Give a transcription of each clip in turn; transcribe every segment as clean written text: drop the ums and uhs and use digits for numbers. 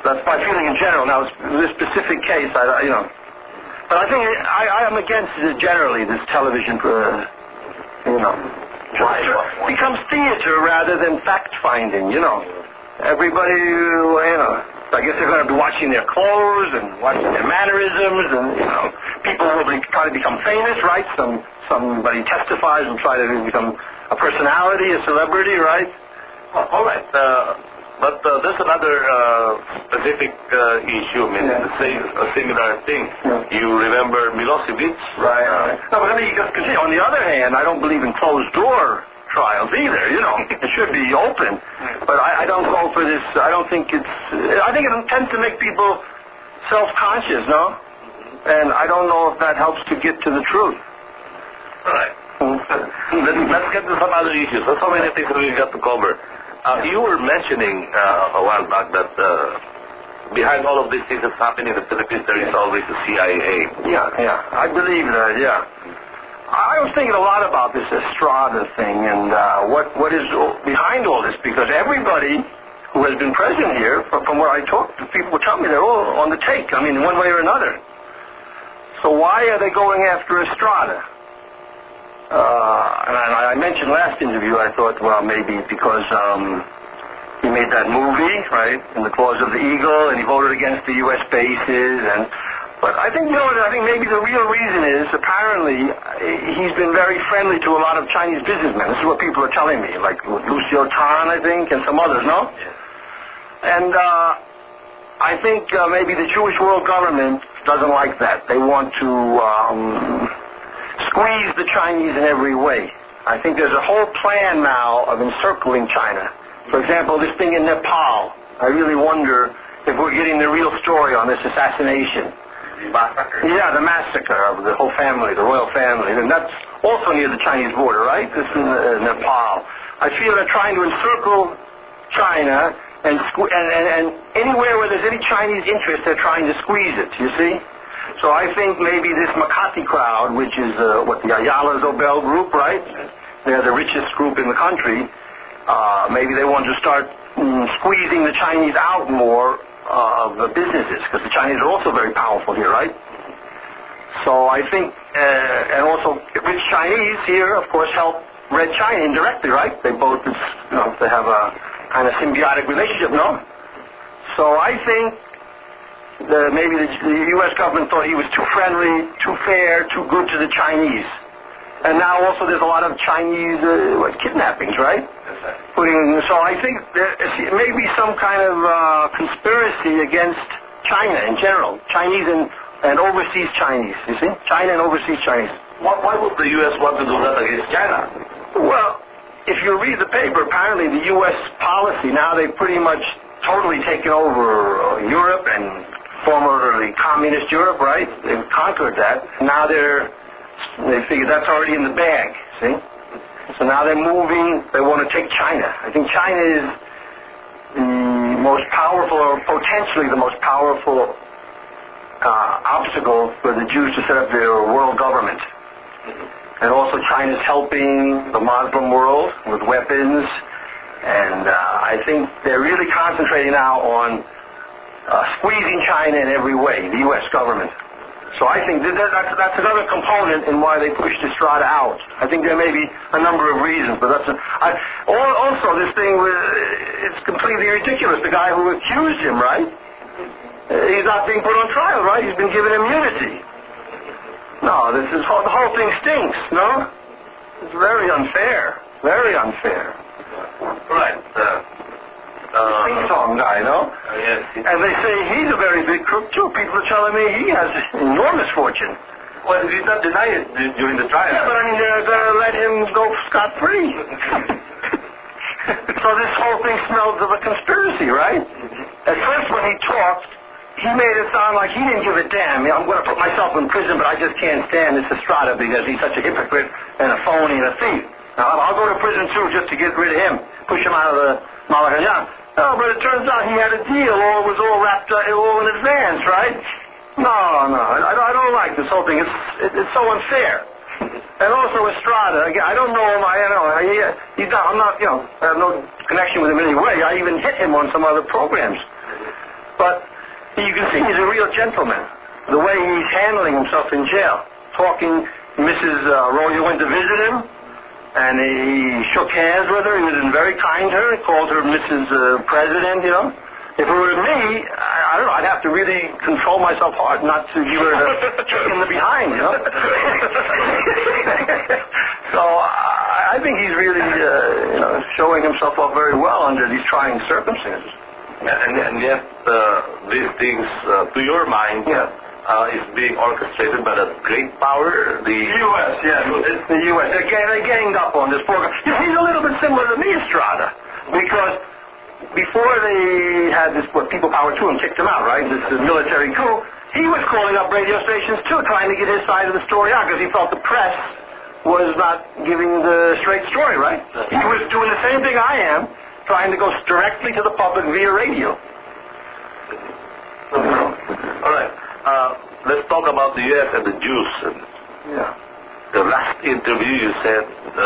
That's my feeling in general. Now, this specific case, but I think I am against it generally, this television, becomes theater rather than fact-finding, Everybody, I guess they're going to be watching their clothes and watching their mannerisms, and, people will try to become famous, right? Somebody testifies and try to become a personality, a celebrity, right? All right. But there's another specific issue. I mean, a similar thing. Yeah. You remember Milosevic? Right. No, but let me just continue. On the other hand, I don't believe in closed-door trials either. It should be open. But I don't go for this. I think it tends to make people self-conscious, no? And I don't know if that helps to get to the truth. All right. Let's get to some other issues. There's so many things that we've got to cover. You were mentioning a while back that behind all of these things that's happening in the Philippines, there is always the CIA. Yeah. I believe that, yeah. I was thinking a lot about this Estrada thing and what is behind all this, because everybody who has been present here, from where I talked to people, will tell me they're all on the take, in one way or another. So why are they going after Estrada? And I mentioned last interview, I thought, well, maybe because he made that movie, right, In the Claws of the Eagle, and he voted against the U.S. bases, but I think, I think maybe the real reason is, apparently, he's been very friendly to a lot of Chinese businessmen. This is what people are telling me, like Lucio Tan, I think, and some others, no? Yeah. And I think maybe the Jewish world government doesn't like that. They want to squeeze the Chinese in every way. I think there's a whole plan now of encircling China. For example, this thing in Nepal. I really wonder if we're getting the real story on this assassination. Massacre. Yeah, the massacre of the whole family, the royal family. And that's also near the Chinese border, right? This is Nepal. I feel they're trying to encircle China and anywhere where there's any Chinese interest, they're trying to squeeze it, you see? So I think maybe this Makati crowd, which is the Ayala Zobel group, right? They're the richest group in the country. Maybe they want to start squeezing the Chinese out more of the businesses, because the Chinese are also very powerful here, right? So I think, and also rich Chinese here, of course, help Red China indirectly, right? They both, they have a kind of symbiotic relationship, no? So I think maybe the U.S. government thought he was too friendly, too fair, too good to the Chinese. And now also there's a lot of Chinese kidnappings, right? So I think there may be some kind of conspiracy against China in general. Chinese and overseas Chinese, you see? China and overseas Chinese. Why would the U.S. want to do that against China? Well, if you read the paper, apparently the U.S. policy, now they've pretty much totally taken over Europe and formerly communist Europe, right? They've conquered that. Now they figure that's already in the bag, see? So now they're moving, they want to take China. I think China is the most powerful, or potentially the most powerful obstacle for the Jews to set up their world government. And also China's helping the Muslim world with weapons, and I think they're really concentrating now on squeezing China in every way, the U.S. government. So I think that's another component in why they pushed Estrada out. I think there may be a number of reasons, but also this thing, it's completely ridiculous. The guy who accused him, right? He's not being put on trial, right? He's been given immunity. No, the whole thing stinks, no? It's very unfair. Very unfair. Right. Sing-song guy, no? Yes. And they say he's a very big crook, too. People are telling me he has enormous fortune. Well, he did not deny it during the trial. Yeah, but I mean, they're going to let him go scot-free. So this whole thing smells of a conspiracy, right? At first, when he talked, he made it sound like he didn't give a damn. I'm going to put myself in prison, but I just can't stand this Estrada because he's such a hypocrite and a phony and a thief. Now, I'll go to prison, too, just to get rid of him, push him out of the Malacanang. No, but it turns out he had a deal, or it was all wrapped up, all in advance, right? No, I don't like this whole thing. It's so unfair. And also Estrada, again, I don't know him. I'm not, I have no connection with him in any way. I even hit him on some other programs. But you can see he's a real gentleman. The way he's handling himself in jail. Talking, Mrs. Arroyo went to visit him, and he shook hands with her. He was very kind to her. He called her Mrs. President, you know. If it were me, I don't know, I'd have to really control myself hard not to give her the kick in the behind, you know. So I think he's really, showing himself off very well under these trying circumstances. And yet, these things, to your mind, is being orchestrated by that great power, the U.S., yes. It's the U.S. They're ganged up on this program. You know, he's a little bit similar to me, Estrada, because before they had this People Power 2 and kicked him out, right, this military coup, he was calling up radio stations, too, trying to get his side of the story out, because he felt the press was not giving the straight story, right? He was doing the same thing I am, trying to go directly to the public via radio. All right. Let's talk about the U.S. and the Jews. The last interview you said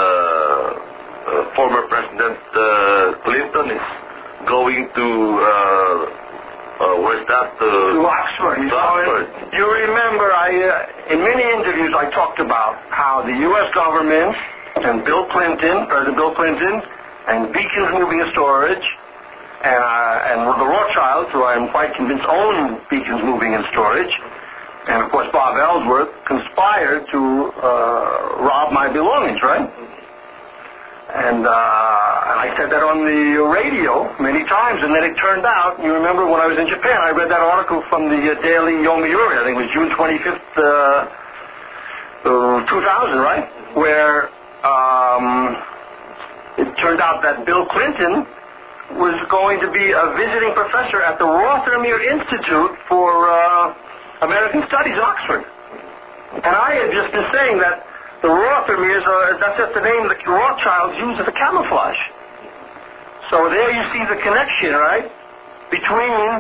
former President Clinton is going to where's that? To Oxford. To Oxford. You remember, in many interviews I talked about how the U.S. government and President Bill Clinton, and Beacons Moving and Storage, and the Rothschilds, who I'm quite convinced own Beacons Moving and Storage, and of course Bob Ellsworth, conspired to rob my belongings, right? And I said that on the radio many times, and then it turned out, you remember when I was in Japan, I read that article from the Daily Yomiuri, I think it was June 25th, 2000, right? Where it turned out that Bill Clinton was going to be a visiting professor at the Rothermere Institute for American Studies in Oxford. And I had just been saying that the Rothermeres, that's just the name the Rothschilds use as a camouflage. So there you see the connection, right, between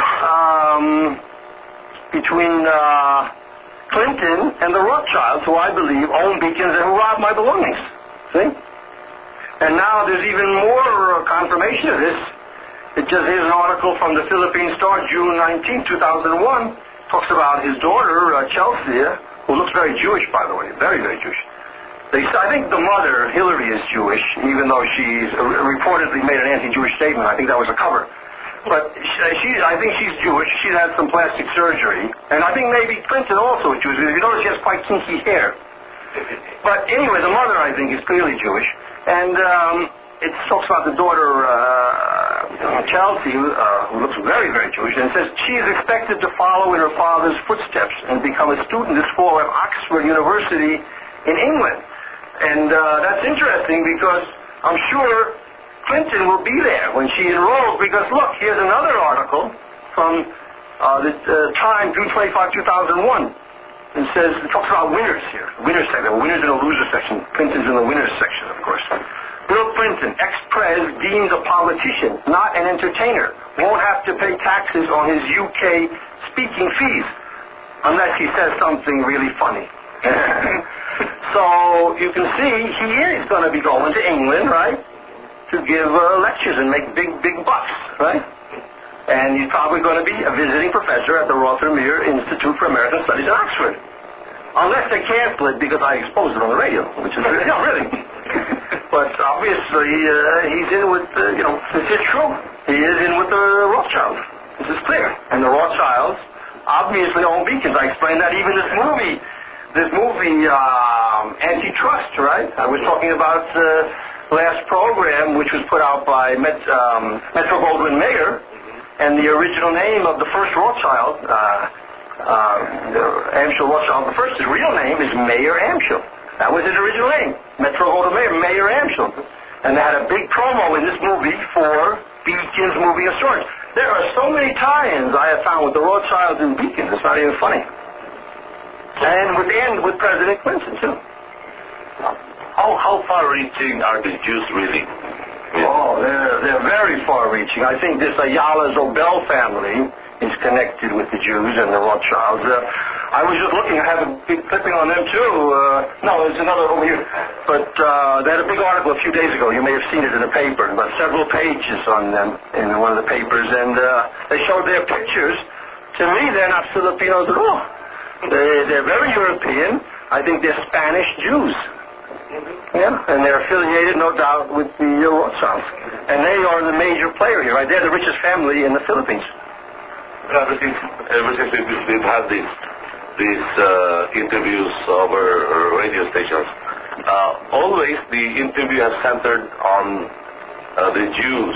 Clinton and the Rothschilds, who I believe own Beacons and who robbed my belongings. See? And now there's even more confirmation of this. Here's an article from the Philippine Star, June 19, 2001. Talks about his daughter, Chelsea, who looks very Jewish, by the way, very, very Jewish. I think the mother, Hillary, is Jewish, even though she's reportedly made an anti-Jewish statement. I think that was a cover. But I think she's Jewish. She's had some plastic surgery. And I think maybe Clinton also is Jewish. You notice she has quite kinky hair. But anyway, the mother, I think, is clearly Jewish. And it talks about the daughter, Chelsea, who looks very, very Jewish, and it says she is expected to follow in her father's footsteps and become a student this fall at Oxford University in England. And that's interesting because I'm sure Clinton will be there when she enrolls, because look, here's another article from the Time, June 25, 2001. It talks about winners here. Winners section. Winners in a loser section. Clinton's in the winners section, of course. Bill Clinton, ex-pres, deemed a politician, not an entertainer. Won't have to pay taxes on his UK speaking fees, unless he says something really funny. So you can see he is going to be going to England, right, to give lectures and make big, big bucks, right? And he's probably going to be a visiting professor at the Rothermere Institute for American Studies in Oxford. Unless they cancel it because I exposed it on the radio, which is really. But obviously, he's in with, this is true. He is in with the Rothschilds. This is clear. And the Rothschilds obviously own Beacons. I explained that even this movie, Antitrust, right? I was talking about last program, which was put out by Metro-Goldwyn-Mayer. And the original name of the first Rothschild, Amschel Rothschild I, his real name is Mayer Amschel. That was his original name, Metro-Goldwyn-Mayer, Mayer Amschel. And they had a big promo in this movie for Beacons Moving and Storage. There are so many tie-ins I have found with the Rothschilds and Beacons, it's not even funny. And with President Clinton, too. How far-reaching are the Jews really? Oh, they're very far-reaching. I think this Ayala Zobel family is connected with the Jews and the Rothschilds. I was just looking. I have a big clipping on them, too. No, there's another over here. But they had a big article a few days ago. You may have seen it in the paper. About several pages on them in one of the papers. And they showed their pictures. To me, they're not Filipinos at all. They're very European. I think they're Spanish Jews. Yeah, and they're affiliated, no doubt, with the Rothschilds. And they are the major player here, right? They're the richest family in the Philippines. Ever since we've had these interviews over radio stations, always the interview has centered on the Jews.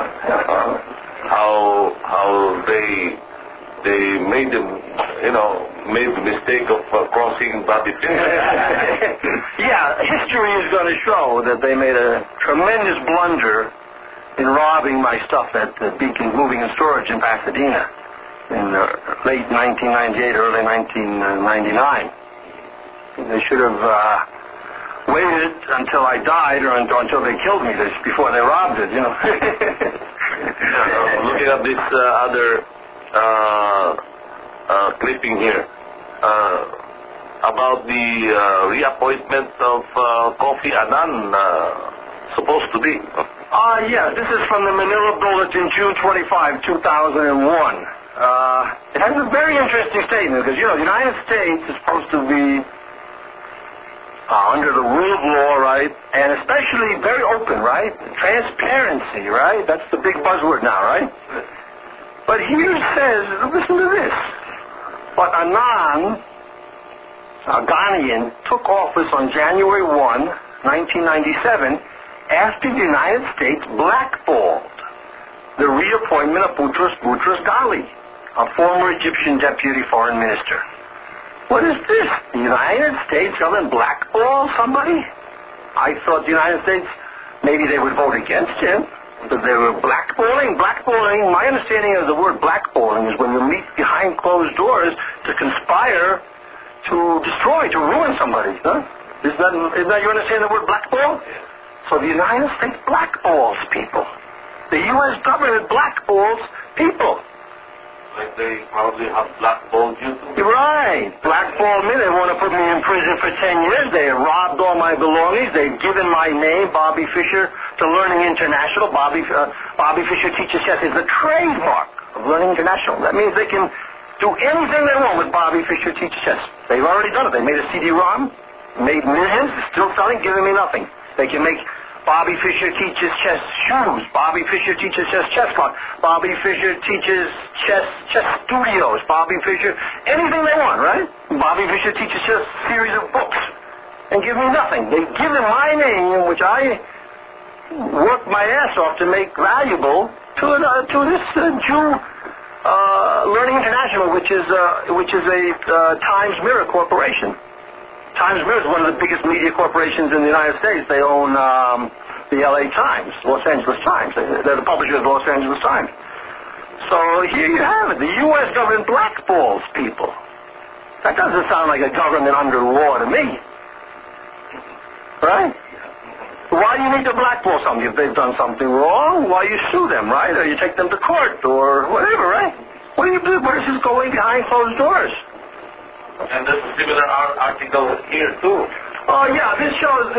How they made the mistake of crossing Bobby Fischer. Yeah, history is going to show that they made a tremendous blunder in robbing my stuff at Beacon Moving and Storage in Pasadena in late 1998, early 1999. They should have waited until I died or until they killed me before they robbed it, Looking at this other clipping here about the reappointment of Kofi Annan, supposed to be. Yeah, this is from the Manila Bulletin, June 25, 2001. It has a very interesting statement because, the United States is supposed to be under the rule of law, right? And especially very open, right? Transparency, right? That's the big buzzword now, right? But here it says, listen to this. But Annan, Ghanaian, took office on January 1, 1997, after the United States blackballed the reappointment of Boutros Ghali, a former Egyptian deputy foreign minister. What is this? The United States government blackball somebody? I thought the United States, maybe they would vote against him. But they were blackballing. Blackballing, my understanding of the word blackballing is when you meet behind closed doors to conspire to destroy, to ruin somebody. Huh? Isn't that your understanding of the word blackball? So the United States blackballs people. The U.S. government blackballs people. Like they probably have blackballed you too. Right. Blackballed me. They want to put me in prison for 10 years. They robbed all my belongings. They've given my name, Bobby Fischer, to Learning International. Bobby Fischer Teaches Chess is the trademark of Learning International. That means they can do anything they want with Bobby Fischer Teaches Chess. They've already done it. They made a CD-ROM, made millions, still selling, giving me nothing. They can make Bobby Fischer Teaches Chess shoes. Bobby Fischer Teaches Chess chess clock. Bobby Fischer Teaches chess studios. Bobby Fischer, anything they want, right? Bobby Fischer Teaches Chess series of books. And give me nothing. They've given my name, which I worked my ass off to make valuable, to this Jew Learning International, which is a Times Mirror corporation. Times Mirror is one of the biggest media corporations in the United States. They own the L.A. Times, Los Angeles Times. They're the publishers of the Los Angeles Times. So here you have it. The U.S. government blackballs people. That doesn't sound like a government under law to me. Right? Why do you need to blackball somebody? If they've done something wrong, why you sue them, right? Or you take them to court or whatever, right? What do you do? Where is this going behind closed doors? And there's a similar article here too. Oh yeah, this shows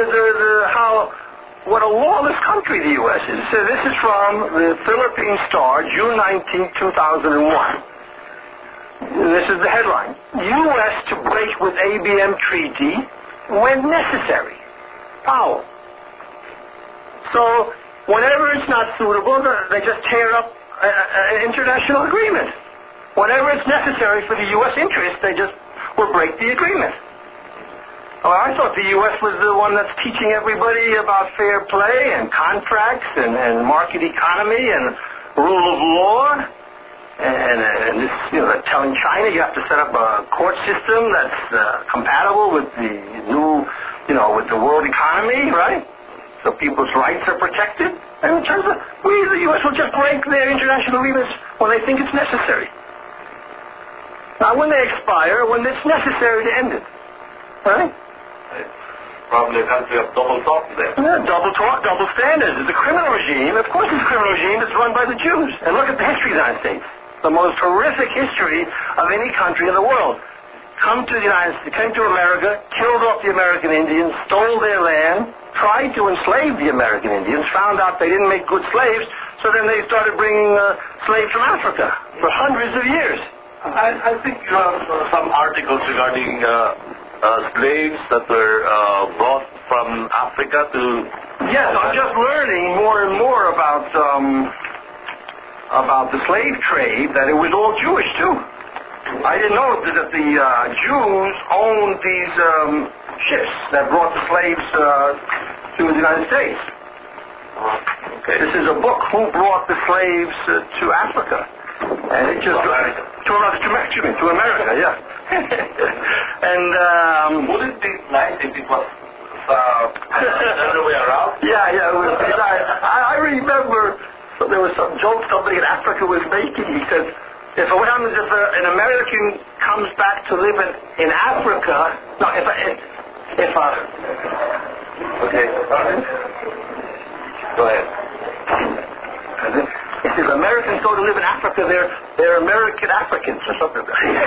what a lawless country the U.S. is. So this is from the Philippine Star, June 19, 2001. This is the headline: U.S. to break with ABM treaty when necessary. Powell. So whenever it's not suitable, they just tear up an international agreement. Whenever it's necessary for the U.S. interest, they just will break the agreement. Well, I thought the U.S. was the one that's teaching everybody about fair play and contracts and market economy and rule of law. And this, they're telling China you have to set up a court system that's compatible with the new, with the world economy, right? So people's rights are protected. And in terms of, the U.S. will just break their international agreements when they think it's necessary. Not when they expire, when it's necessary to end it. Right? probably a country of double talk there. Yeah, double talk, double standards. It's a criminal regime. Of course it's a criminal regime that's run by the Jews. And look at the history of the United States. The most horrific history of any country in the world. Come to the United States, came to America, killed off the American Indians, stole their land, tried to enslave the American Indians, found out they didn't make good slaves, so then they started bringing slaves from Africa for hundreds of years. I think you have some articles regarding slaves that were brought from Africa to... Yes, I'm just learning more and more about the slave trade, that it was all Jewish too. I didn't know that the Jews owned these ships that brought the slaves to the United States. Okay. This is a book, Who Brought the Slaves to Africa? And it just... To America, yeah. And... would it be nice if it was the other way around? Yeah, it would be nice. I remember there was some joke somebody in Africa was making. He said, what happens if an American comes back to live in Africa? No, Okay. Go ahead. If Americans go to live in Africa, they're American Africans or something.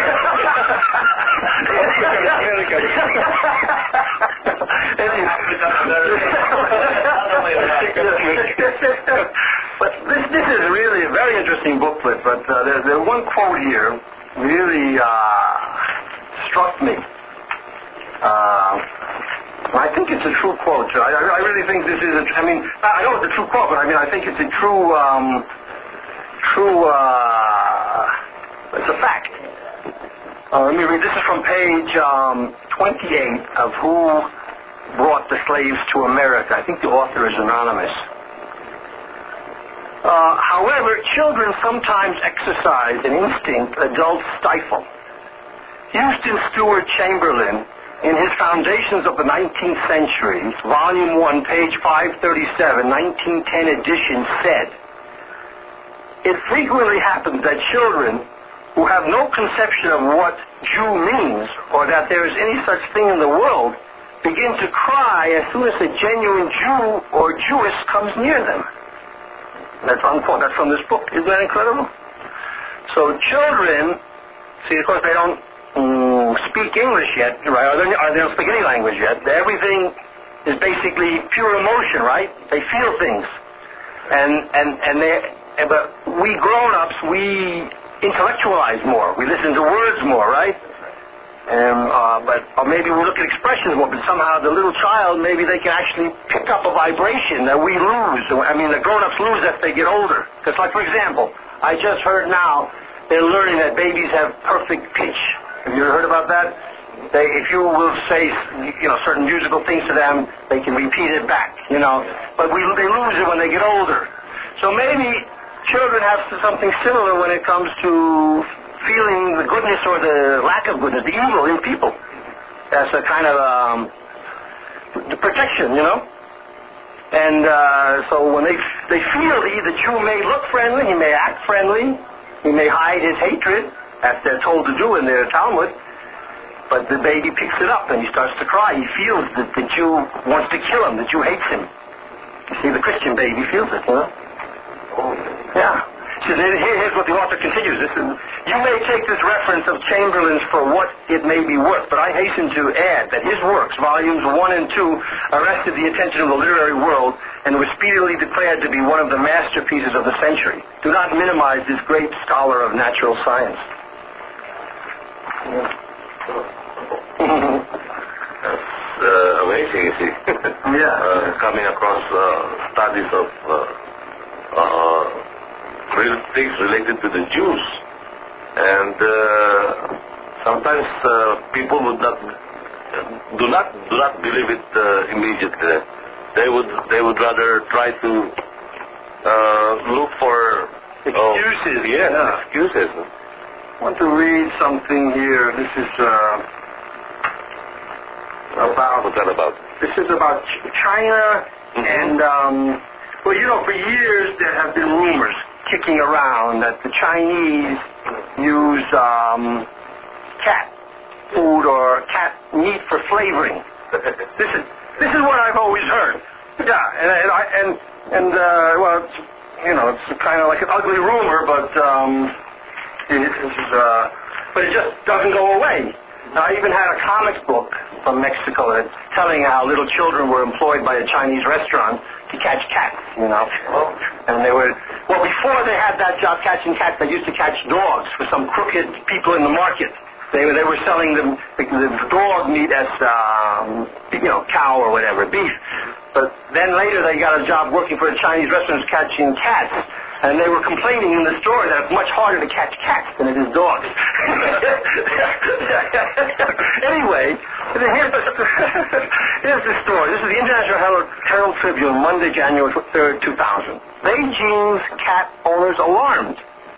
But this is really a very interesting booklet. But there's one quote here really struck me. I think it's a true quote. I really think this is I know it's a true quote, but I think it's a true, it's a fact. Let me read. This is from page 28 of Who Brought the Slaves to America. I think the author is anonymous. However, children sometimes exercise an instinct adults stifle. Houston Stewart Chamberlain, in his Foundations of the 19th Century, Volume 1, page 537, 1910 edition, said, "It frequently happens that children who have no conception of what Jew means or that there is any such thing in the world begin to cry as soon as a genuine Jew or Jewess comes near them." That's unquote. That's from this book. Isn't that incredible? So children, see, of course, they don't speak English yet, right? Or they don't speak any language yet. Everything is basically pure emotion, right? They feel things, but we grown-ups, we intellectualize more. We listen to words more, right? Or maybe we look at expressions more. But somehow the little child, maybe they can actually pick up a vibration that we lose. The grown-ups lose as they get older. Because, like, for example, I just heard now they're learning that babies have perfect pitch. Have you ever heard about that? If you will say, certain musical things to them, they can repeat it back, But they lose it when they get older. So maybe children have something similar when it comes to feeling the goodness or the lack of goodness, the evil in people. That's a kind of the protection, And so when they feel the Jew may look friendly, he may act friendly, he may hide his hatred, as they're told to do in their Talmud, but the baby picks it up and he starts to cry. He feels that the Jew wants to kill him, the Jew hates him. You see, the Christian baby feels it, Yeah. So here's what the author continues. You may take this reference of Chamberlain's for what it may be worth, but I hasten to add that his works, volumes 1 and 2, arrested the attention of the literary world and was speedily declared to be one of the masterpieces of the century. Do not minimize this great scholar of natural science. That's amazing, you see. Yeah. Coming across studies of real things related to the Jews, and sometimes people would do not believe it immediately. They would rather try to look for excuses. Excuses. I want to read something here. This is about. What's that about? This is about China, and for years there have been rumors kicking around that the Chinese use cat food or cat meat for flavoring. This is what I've always heard. Yeah, well, it's kind of like an ugly rumor, but it just doesn't go away. Now, I even had a comic book from Mexico that's telling how little children were employed by a Chinese restaurant to catch cats, And they were, before they had that job catching cats, they used to catch dogs for some crooked people in the market. They were selling them the dog meat as, cow or whatever, beef. But then later they got a job working for a Chinese restaurant catching cats. And they were complaining in the story that it's much harder to catch cats than it is dogs. Anyway, here's the story. This is the International Herald Tribune, Monday, January 3rd, 2000. Beijing's cat owners alarmed